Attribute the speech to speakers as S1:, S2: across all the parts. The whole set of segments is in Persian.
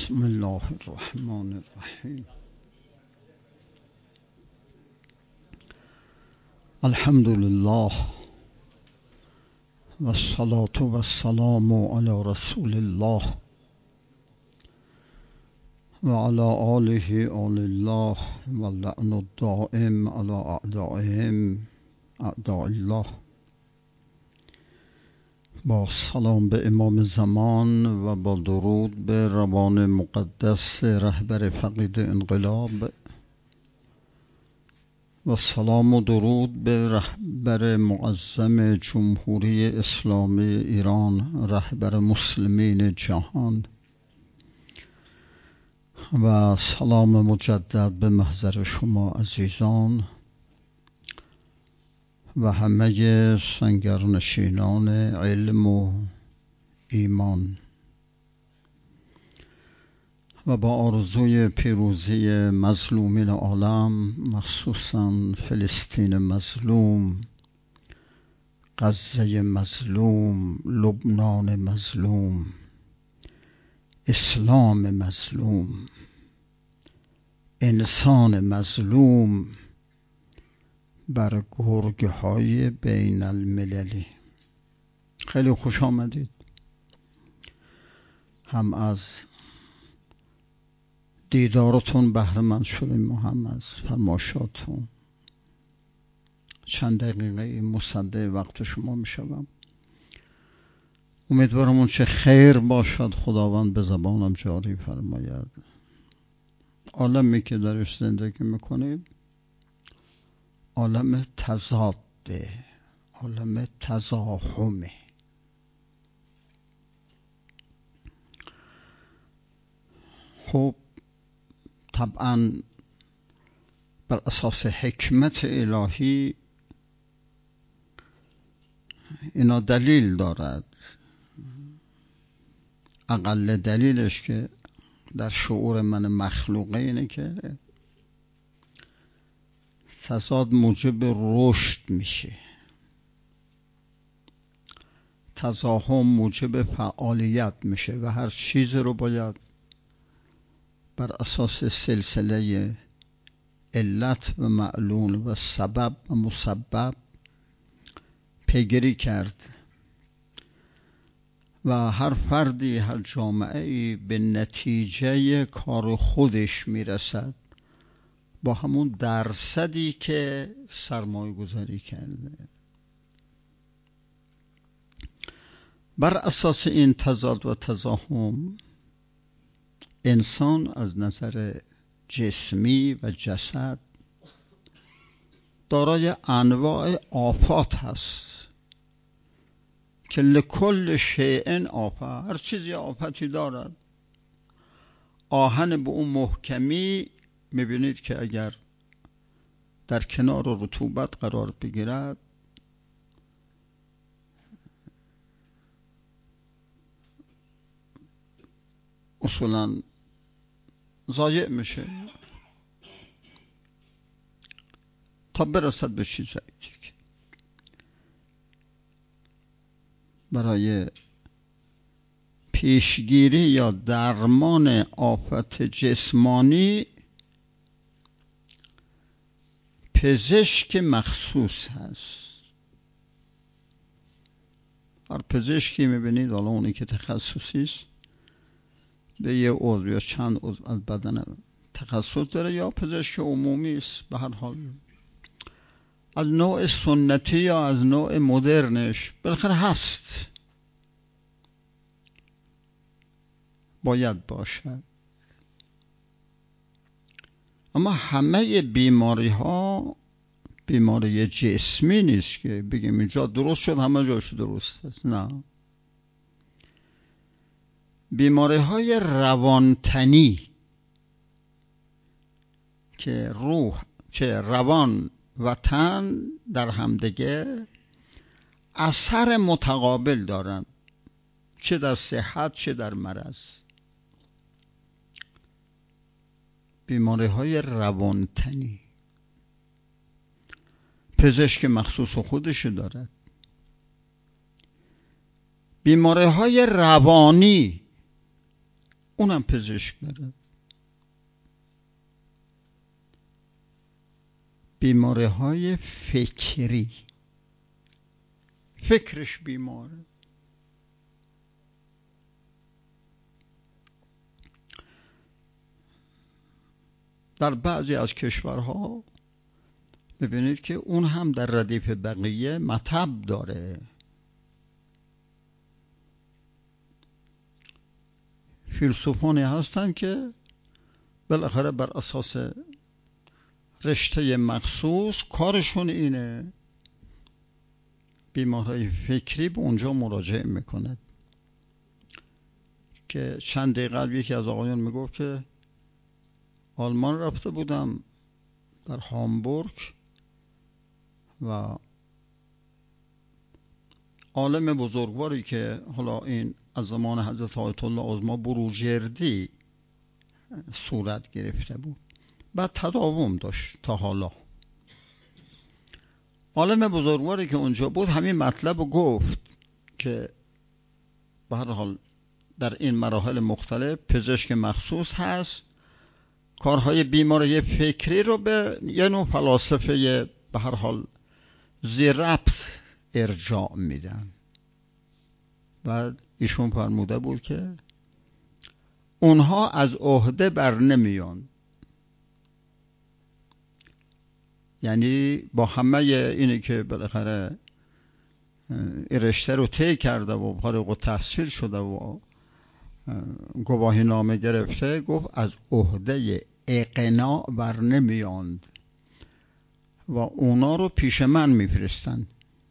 S1: بسم الله الرحمن الرحیم. الحمد لله و الصلاة و السلام علی رسول الله و علی آله آل الله و اللعن الدائم علی اعدائهم اعداء الله. با سلام به امام زمان و با درود به روان مقدس رهبر فقید انقلاب و سلام و درود به رهبر معظم جمهوری اسلامی ایران، رهبر مسلمین جهان، و سلام مجدد به محضر شما عزیزان و همه سنگرنشینان علم و ایمان، و با آرزوی پیروزی مظلومین عالم، مخصوصا فلسطین مظلوم، غزه مظلوم، لبنان مظلوم، اسلام مظلوم، انسان مظلوم، بر گرگ‌های بین المللی. خیلی خوش آمدید. هم از دیدارتون بهره مند شدیم و هم از فرمایشاتون. چند دقیقه مصدق وقت شما می شدم. امیدوارم اون چه خیر باشد خداوند به زبانم جاری فرماید. عالمی که درش زندگی میکنیم عالم تضاده، عالم تزاحمه. خب طبعا بر اساس حکمت الهی اینا دلیل دارد. اقل دلیلش که در شعور من مخلوقه اینه که تضاد موجب رشد میشه، تزاحم موجب فعالیت میشه و هر چیز رو باید بر اساس سلسله علت و معلول و سبب و مسبب پیگیری کرد و هر فردی، هر جامعه‌ای به نتیجه کار خودش میرسد با همون درصدی که سرمایه گذاری کرده. بر اساس این تضاد و تزاحم انسان از نظر جسمی و جسد دارای انواع آفات هست که لکل شیء آفت، هر چیزی آفتی دارد. آهن به اون محکمی میبینید که اگر در کنار رطوبت قرار بگیرد اصولا ضایع میشه تا برسد به چیزایی دیگه. برای پیشگیری یا درمان آفت جسمانی پزشک مخصوص هست. هر پزشکی میبینید، حالا اونی که تخصصی است به یه عضو یا چند عضو از بدن تخصص داره، یا پزشک عمومی است. به هر حال از نوع سنتی یا از نوع مدرنش بالاخره هست، باید باشد. اما همه بیماری ها بیماری جسمی نیست که بگیم اینجا درست شد همه جاش درست است. نه، بیماری های روانتنی که روح چه روان و تن در همدیگه اثر متقابل دارند، چه در صحت چه در مرض. بیماری های روانتنی پزشک مخصوص خودش دارد. بیماری های روانی اونم پزشک بره. بیماری های فکری، فکرش بیماره. در بعضی از کشورها ببینید که اون هم در ردیف بقیه مطب داره. فیلسوفانی هستن که بالاخره بر اساس رشته مخصوص کارشون اینه، بیماری فکری به اونجا مراجعه میکنه. که چند دقیقه قبل یکی از آقایان میگفت که آلمان رفته بودم در هامبورگ و عالم بزرگواری که حالا این از زمان حضرت آیت الله عظما بروجردی صورت گرفته بود، بعد تداوم داشت تا حالا. عالم بزرگواری که اونجا بود همین مطلب گفت که به هر حال در این مراحل مختلف پزشک مخصوص هست، کارهای بیماری فکری رو به یه نوع فلاسفه به هر حال زیرربط ارجاع میدن. بعد ایشون فرموده بود که اونها از عهده بر نمیان، یعنی با همه اینی که بالاخره رشته رو طی کرده و فارغ التحصیل شده و گواهی نامه گرفته، گفت از عهده اقناع بر نمیاند و اونا رو پیش من میفرستند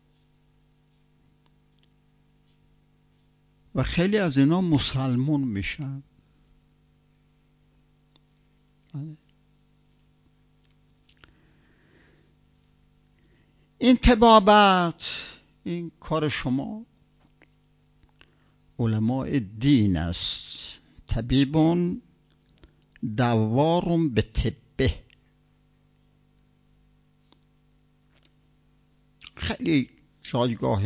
S1: و خیلی از اینا مسلمون میشن. این طبابت، این کار شما علماء دین است. طبیبون دوارم به طبه. خیلی جایگاه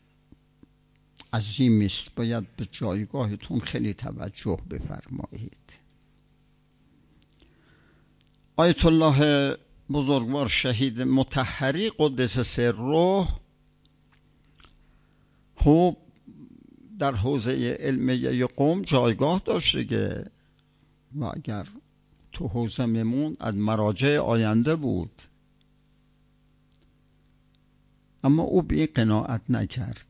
S1: عظیمی است، باید به جایگاهتون خیلی توجه بفرمایید. آیت الله بزرگوار شهید مطهری قدس سره خوب در حوزه علمیه قم جایگاه داشته که و اگر تو حوزه میمون از مراجع آینده بود، اما او به قناعت نکرد،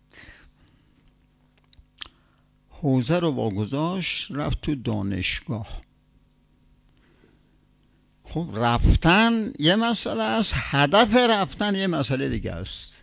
S1: حوزه رو واگذاشت رفت تو دانشگاه. خب رفتن یه مسئله است، هدف رفتن یه مسئله دیگه است.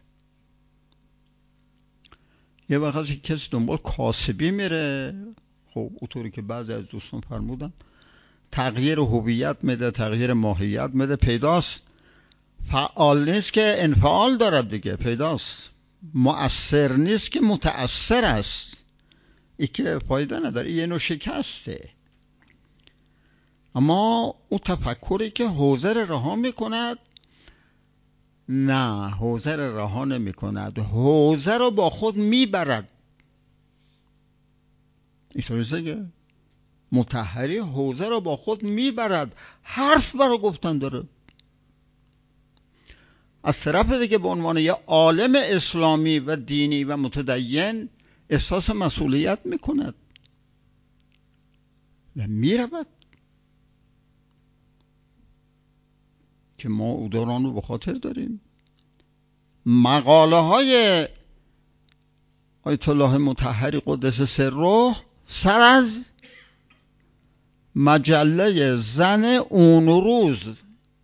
S1: یه وقتی کسی دنبال کاسبی میره، خب اونطوری که بعضی از دوستان فرمودن تغییر هویت میده، تغییر ماهیت میده، پیداست فعال نیست که انفعال دارد دیگه، پیداست مؤثر نیست که متأثر است، ای که فایده نداره، یه نوع شکسته. اما اون تفکری که حوزه رها میکند، نه حوزه رها نمیکند، حوزه رو با خود میبرد. اینطوریه که مطهری حوزه رو با خود میبرد، حرف برای گفتن داره. از طرف دیگه به عنوان یه عالم اسلامی و دینی و متدین احساس مسئولیت میکند و میرود که ما او دوران رو به خاطر داریم. مقاله های آیت الله مطهری قدس سره سر از مجله زن اون روز،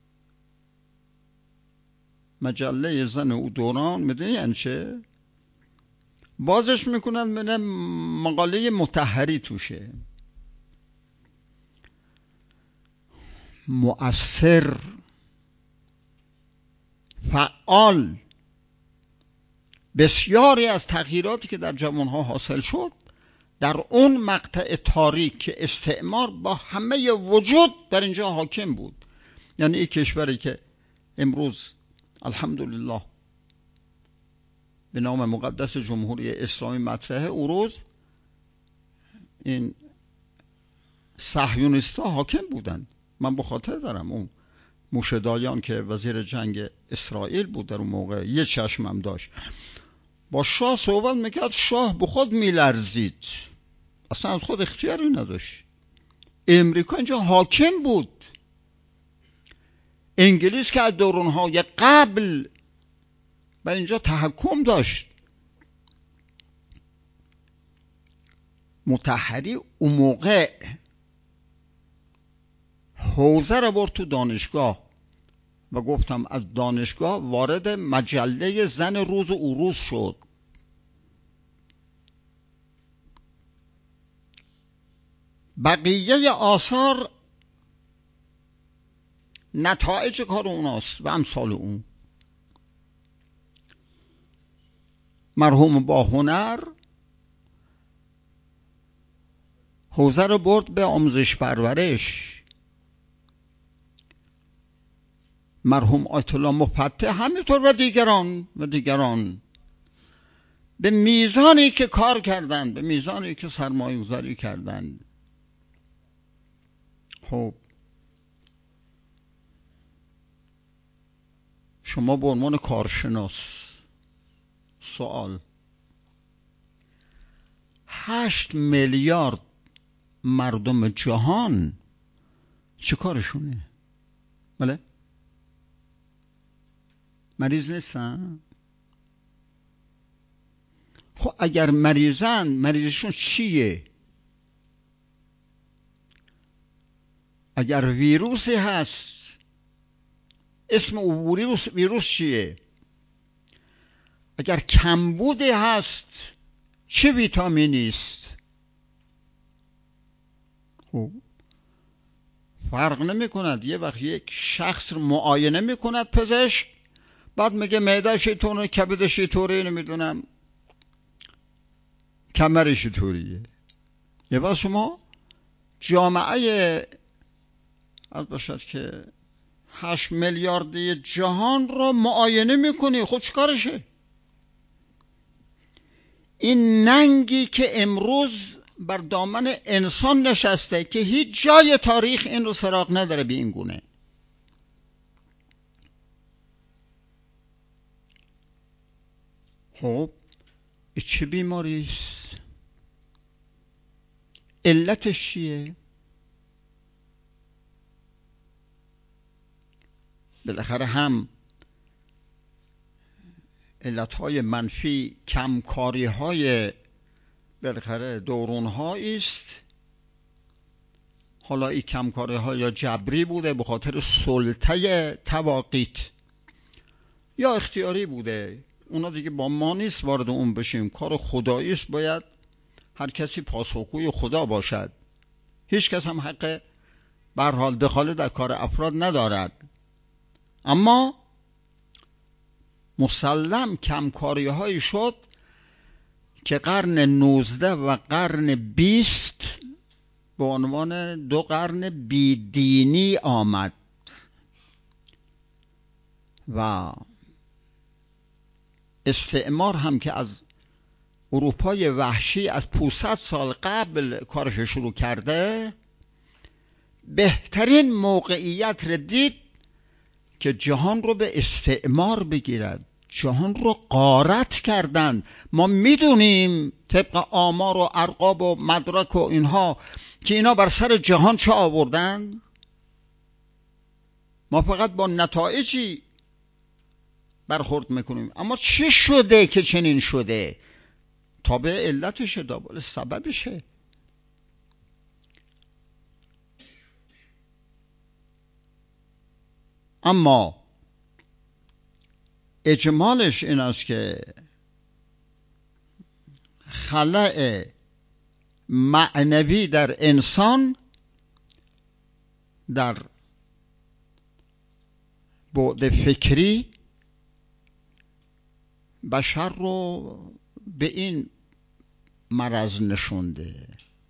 S1: مجله زن اون دوران، میدونی یعنی چه؟ بازش میکنن من مقاله مطهری توشه. مؤثر، فعال. بسیاری از تغییراتی که در جوانها حاصل شد در اون مقطع تاریک که استعمار با همه وجود در اینجا حاکم بود. یعنی این کشوری که امروز الحمدلله به نام مقدس جمهوری اسلامی مطرحه، او روز این صهیونیست‌ها حاکم بودن. من به خاطر دارم اون موشه دایان که وزیر جنگ اسرائیل بود در اون موقع، یه چشمم داشت، با شاه صحبت میکرد، شاه به خود میلرزید، اصلا از خود اختیاری نداشت. امریکا اینجا حاکم بود. انگلیس که از دورانهای قبل بر اینجا تحکم داشت. مطهری اون موقع حوزه رو برد تو دانشگاه و گفتم از دانشگاه وارد مجله زن روز و عروس شد. بقیه آثار نتایج کار اوناست و امثال اون. مرحوم با هنر حوزه رو برد به آموزش پرورش. مرحوم آیت الله مفتح همینطور و دیگران به میزانی که کار کردند، به میزانی که سرمایه گذاری کردند. خب شما به عنوان کارشناس سوال، 8 میلیارد مردم جهان چه کارشونه؟ بله؟ مریض نیستن؟ خب اگر مریضن، مریضشون چیه؟ اگر ویروسی هست، اسم او ویروس چیه؟ اگر کمبودی هست، چه ویتامینی است؟ خب فرق نمی کند. یه وقت یک شخص رو معاینه می کند پزشک، بعد میگه معده‌ش اینطوره، کبدش اینطوره، نمیدونم کمرش اینطوریه. یه وقت شما جامعه از باشد که 8 میلیاردی جهان رو معاینه میکنی، خب چیکارشه؟ این ننگی که امروز بر دامن انسان نشسته که هیچ جای تاریخ این رو سراغ نداره به این گونه. خب چه بیماری است؟ علتش چیه؟ بالاخره هم علتهای منفی، کمکاریهای بالاخره دورون‌هایی است. حالا این کمکاری‌ها یا جبری بوده به خاطر سلطه تواقیت، یا اختیاری بوده. اونا دیگه با ما نیست وارد اون بشیم. کار خدایی است، باید هر کسی پاسخگوی خدا باشد. هیچ کس هم حق به هر حال دخالت در کار افراد ندارد. اما مسلم کمکاری‌هایی شد که قرن 19 و قرن 20 به عنوان 2 قرن بیدینی آمد و استعمار هم که از اروپای وحشی از 500 سال قبل کارش شروع کرده، بهترین موقعیت را دید که جهان رو به استعمار بگیرد. جهان رو غارت کردند. ما میدونیم طبق آمار و ارقام و مدرک و اینها که اینا بر سر جهان چه آوردن. ما فقط با نتایجی برخورد میکنیم. اما چه شده که چنین شده؟ تابع علتشه، تابع سببشه. اما اجمالش این است که خلأ معنوی در انسان در بعد فکری بشر رو به این مرض نشونده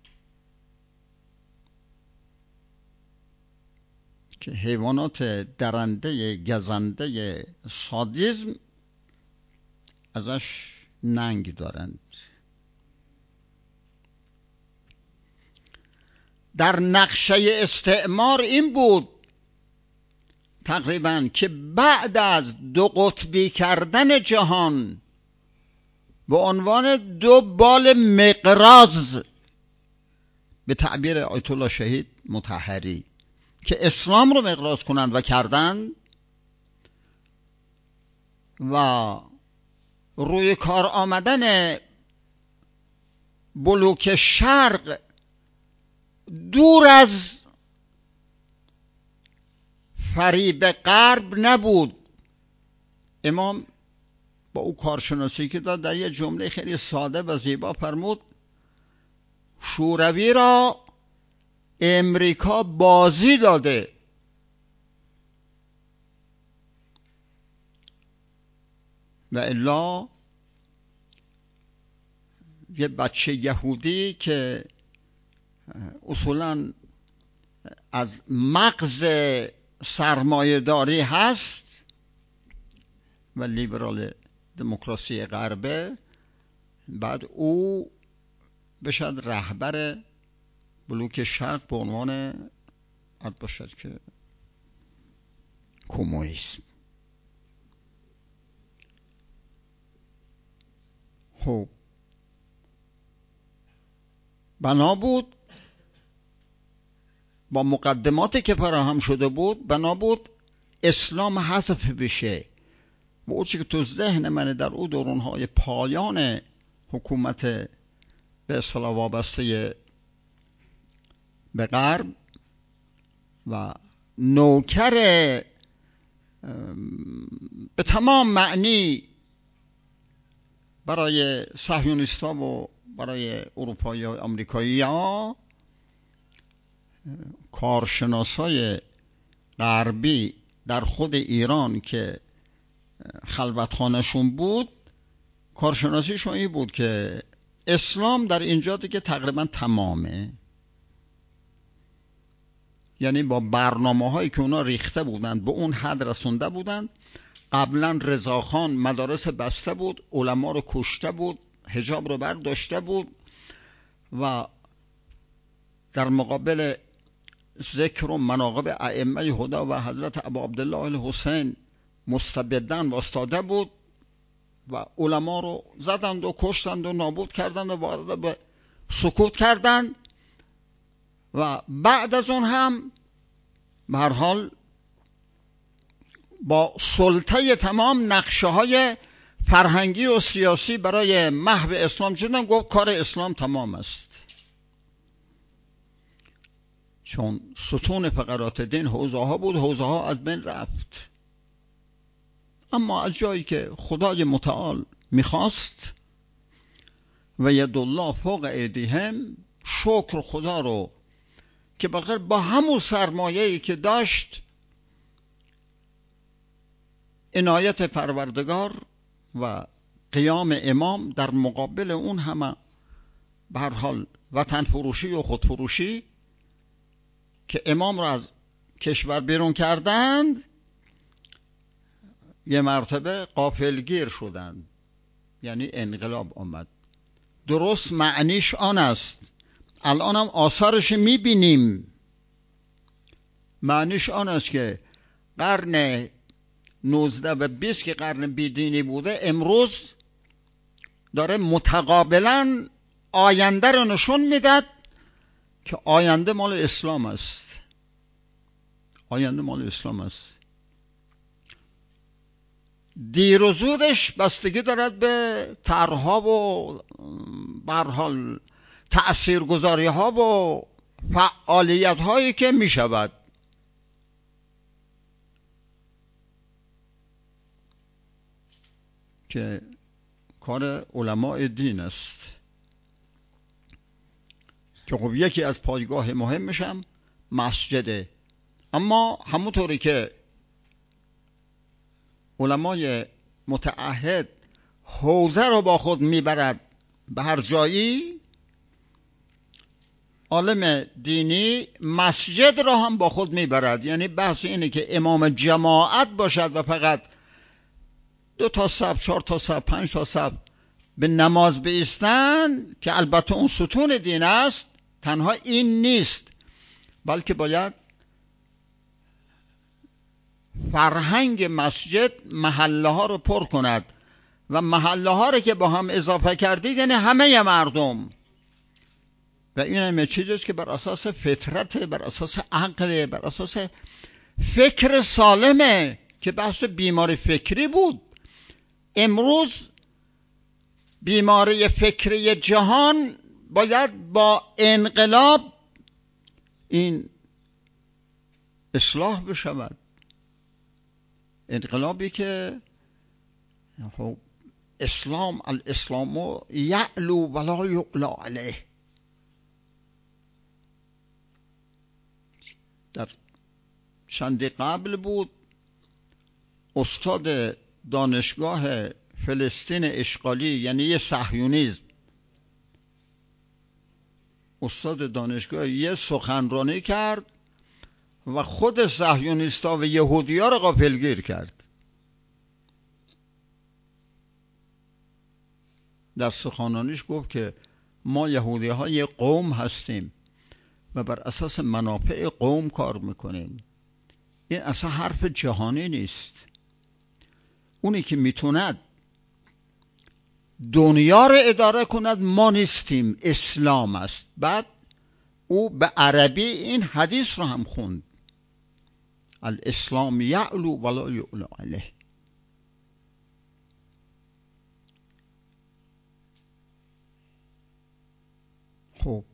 S1: که حیوانات درنده گزنده سادیسم ازش ننگ دارند. در نقشه استعمار این بود تقریبا که بعد از دو قطبی کردن جهان به عنوان دو بال مقراض به تعبیر آیت الله شهید مطهری که اسلام رو مقراض کنند و کردند و روی کار آمدن بلوک شرق دور از فریب غرب نبود. امام با او کارشناسی که داد در یه جمله خیلی ساده و زیبا فرمود شوروی را امریکا بازی داده و الا یه بچه یهودی که اصولاً از مغز سرمایه‌داری هست و لیبرال دموکراسی غربه، بعد او بشد رهبر بلوک شرق به عنوان عرض باشد که کمونیسم. خب بنا بود با مقدماتی که فراهم شده بود بنا بود اسلام حذف بشه و اون چیزی که تو ذهن من در اون دوران‌های پایان حکومت به اصطلاح وابسته به غرب و نوکر به تمام معنی برای صهیونیست‌ها و برای اروپایی و آمریکایی‌ها کارشناسای غربی در خود ایران که خلوتخانه‌شون بود کارشناسیشون این بود که اسلام در اینجا دیگه تقریبا تمامه، یعنی با برنامه‌هایی که اونا ریخته بودند به اون حد رسونده بودند. قبلا رضاخان مدارس بسته بود، علما رو کشته بود، حجاب رو برداشته بود و در مقابل ذکر و مناقب ائمه هدی و حضرت ابو عبدالله الحسین مستبداً واسطاده بود و علما رو زدند و کشتند و نابود کردند و وارد به سکوت کردند و بعد از اون هم به هر حال با سلطه تمام نقشه های فرهنگی و سیاسی برای محو اسلام چیدن، گفت کار اسلام تمام است، چون ستون فقرات دین حوزه ها بود، حوزه ها از بین رفت. اما از جایی که خدای متعال میخواست و یدالله فوق ایدیهم، شکر خدا رو که بغیر با همون سرمایه‌ای که داشت عنایت پروردگار و قیام امام در مقابل اون همه به هر حال وطن فروشی و خود فروشی که امام را از کشور بیرون کردند، یه مرتبه غافلگیر شدند، یعنی انقلاب آمد. درست معنیش آن است، الان هم آثارش میبینیم. معنیش آن است که قرن 19 و 20 که قرن بیدینی بوده، امروز داره متقابلا آینده رو نشون میداد که آینده مال اسلام است، آینده مال اسلام است. دیر و زودش بستگی دارد به طرح‌ها و به هر حال تأثیرگذاری‌ها و فعالیت‌هایی که میشود. که کار علماء دین است که خب یکی از پایگاه مهمش هم مسجده. اما همونطوری که علمای متعهد حوزه رو با خود میبرد به هر جایی، عالم دینی مسجد را هم با خود میبرد. یعنی بحث اینه که امام جماعت باشد و فقط 2 تا صف، 4 تا صف، 5 تا صف به نماز بایستند، که البته اون ستون دین است، تنها این نیست، بلکه باید فرهنگ مسجد محله ها رو پر کند و محله ها رو که با هم اضافه کردید یعنی همه مردم. و این همه چیزیست که بر اساس فطرت، بر اساس عقل، بر اساس فکر سالمه، که بحث بیماری فکری بود. امروز بیماری فکری جهان باید با انقلاب این اصلاح بشود. انقلابی که خب الاسلام یعلو ولا یعلا علیه. در چند قبل بود استاد دانشگاه فلسطین اشغالی، یعنی یه صهیونیسم، استاد دانشگاه یه سخنرانی کرد و خود صهیونیستا و یهودی‌ها رو غافلگیر کرد. در سخنرانیش گفت که ما یهودی‌ها یه قوم هستیم و بر اساس منافع قوم کار میکنیم. این اصلا حرف جهانی نیست. اونی که میتوند دنیا رو اداره کند ما نیستیم، اسلام است. بعد او به عربی این حدیث رو هم خوند: الاسلام یعلو ولا یعلا علیه. خب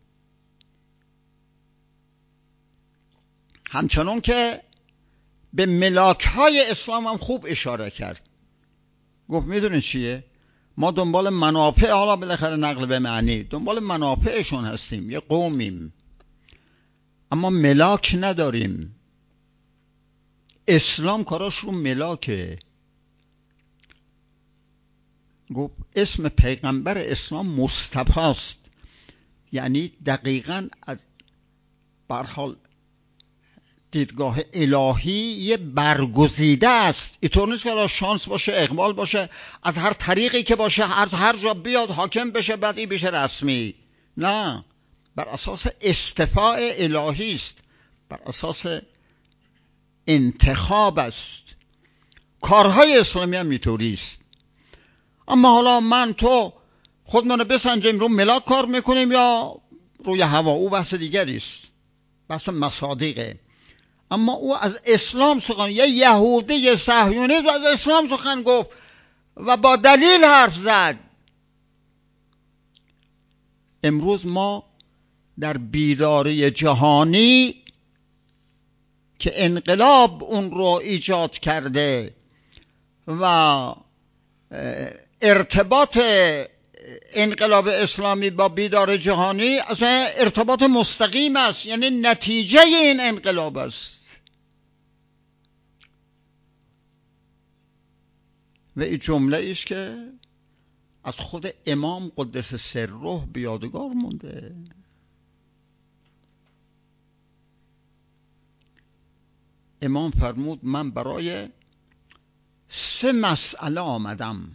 S1: همچنان که به ملاک‌های اسلام هم خوب اشاره کرد. گفت میدونی چیه؟ ما دنبال منافع، حالا بالاخره نقل به معنی، دنبال منافعشون هستیم، یه قومیم، اما ملاک نداریم. اسلام کاراش رو ملاکه. گفت اسم پیغمبر اسلام مصطفی است، یعنی دقیقاً از برحال دیدگاه الهی یه برگزیده است. اینطور نیست که شانس باشه، اقبال باشه، از هر طریقی که باشه، از هر جا بیاد حاکم بشه بعد این بشه رسمی. نه، بر اساس استفاء الهی است، بر اساس انتخاب است. کارهای اسلامی هم اینطوری است. اما حالا من تو خودمون بسنجیم رو ملاک کار میکنیم یا روی هوا، او بحث دیگری است، بحث مصادیقه. اما او از اسلام سخن، یه یهودی، یه صهیونیست از اسلام سخن گفت و با دلیل حرف زد. امروز ما در بیداری جهانی که انقلاب اون رو ایجاد کرده و ارتباط انقلاب اسلامی با بیداری جهانی اصلا ارتباط مستقیم است، یعنی نتیجه این انقلاب است. و این جمله ایست که از خود امام قدس سره به یادگار مونده. امام فرمود من برای 3 مسئله آمدم.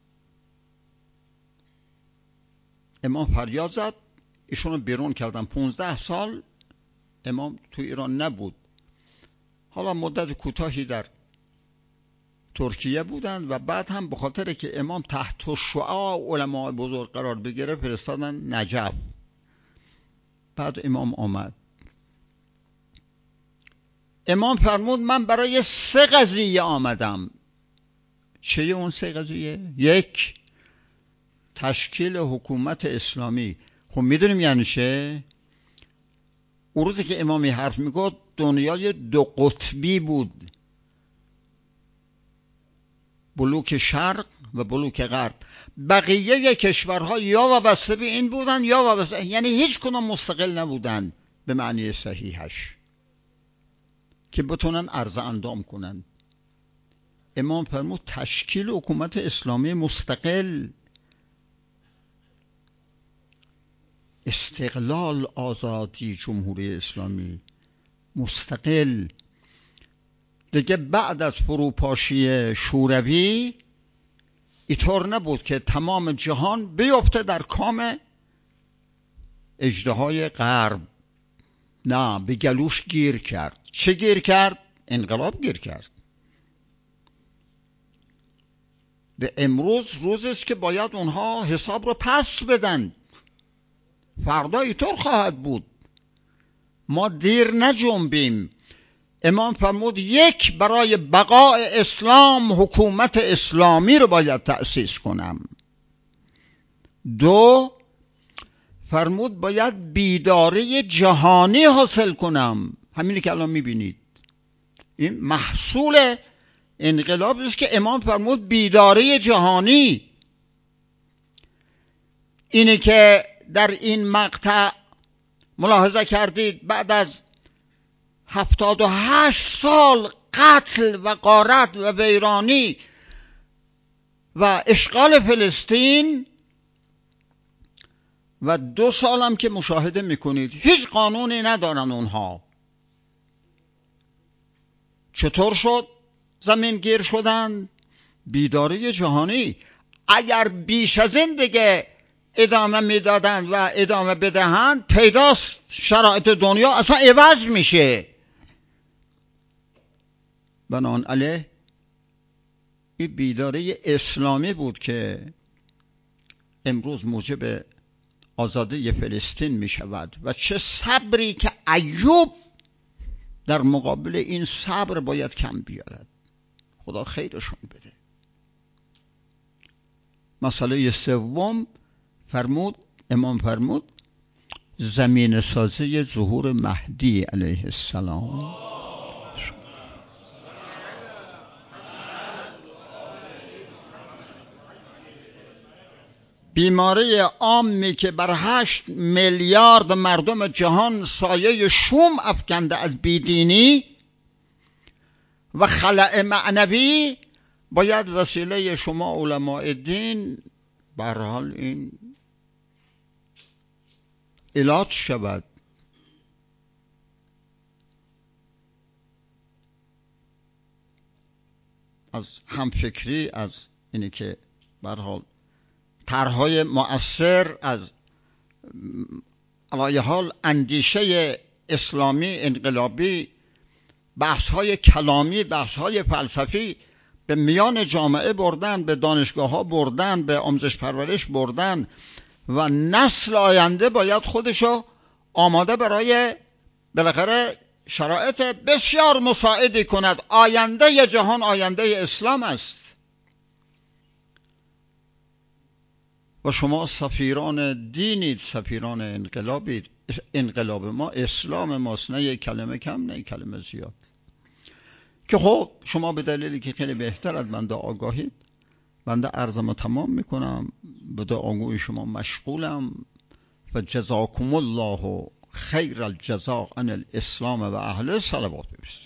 S1: امام فریاد زد، ایشونو بیرون کردن. 15 سال امام تو ایران نبود. حالا مدت کوتاهی در ترکیه بودند و بعد هم به خاطر که امام تحت شعاع علماء بزرگ قرار بگیره فرستادن نجف. بعد امام آمد. امام فرمود من برای 3 قضیه آمدم. چه اون 3 قضیه؟ 1. تشکیل حکومت اسلامی. خب میدونیم یعنی چه؟ اون روزی که امامی حرف میگفت دنیای 2 قطبی بود، بلوک شرق و بلوک غرب. بقیه کشورها یا وابسته به این بودن یا وابسته، یعنی هیچ کدوم مستقل نبودن به معنی صحیحش که بتونن عرضه اندام کنن. امام فرمود تشکیل حکومت اسلامی مستقل، استقلال، آزادی، جمهوری اسلامی مستقل. دیگه بعد از فروپاشی شوروی اینطور نبود که تمام جهان بیفته در کام اژدهای غرب. نه، به گلوش گیر کرد. چه گیر کرد؟ انقلاب گیر کرد. به امروز روزی است که باید اونها حساب رو پس بدن. فردا اینطور خواهد بود. ما دیر نجنبیم. امام فرمود یک، برای بقای اسلام حکومت اسلامی رو باید تأسیس کنم. دو، فرمود باید بیداری جهانی حاصل کنم. همینی که الان میبینید این محصول انقلاب است که امام فرمود بیداری جهانی. اینی که در این مقطع ملاحظه کردید بعد از 78 سال قتل و غارت و ویرانی و اشغال فلسطین و 2 سالم که مشاهده میکنید هیچ قانونی ندارن اونها. چطور شد زمین گیر شدن؟ بیداری جهانی. اگر بیش از این دیگه ادامه میدادن و ادامه بدهند پیداست شرایط دنیا اصلا عوض میشه. بنابراین این بیداری اسلامی بود که امروز موجب آزادی فلسطین می شود. و چه صبری که ایوب در مقابل این صبر باید کم بیارد. خدا خیرشون بده. مسئله سوم فرمود، امام فرمود زمین سازی ظهور مهدی علیه السلام. بیماری عامی که بر 8 میلیارد مردم جهان سایه شوم افکنده از بیدینی و خلأ معنوی، باید وسیله شما علماء دین به هر حال این علاج شود. از همفکری، از اینی که به هر حال طرح‌های مؤثر، از علایه حال اندیشه اسلامی انقلابی، بحث‌های کلامی، بحث‌های فلسفی به میان جامعه بردن، به دانشگاه‌ها بردن، به آموزش پرورش بردن و نسل آینده باید خودشو آماده برای بالاخره شرایط بسیار مساعدی کند. آینده جهان آینده اسلام است و شما سفیران دینید، سفیران انقلابید. انقلاب ما اسلام ماست، نه یک کلمه کم نه یک کلمه زیاد. که خب شما به دلیلی که خیلی بهتر از بنده آگاهید، بنده عرضمو تمام میکنم، به دعاگوی شما مشغولم و جزاکم الله خیر الجزاء عن الاسلام و اهل صلوات بفرستید.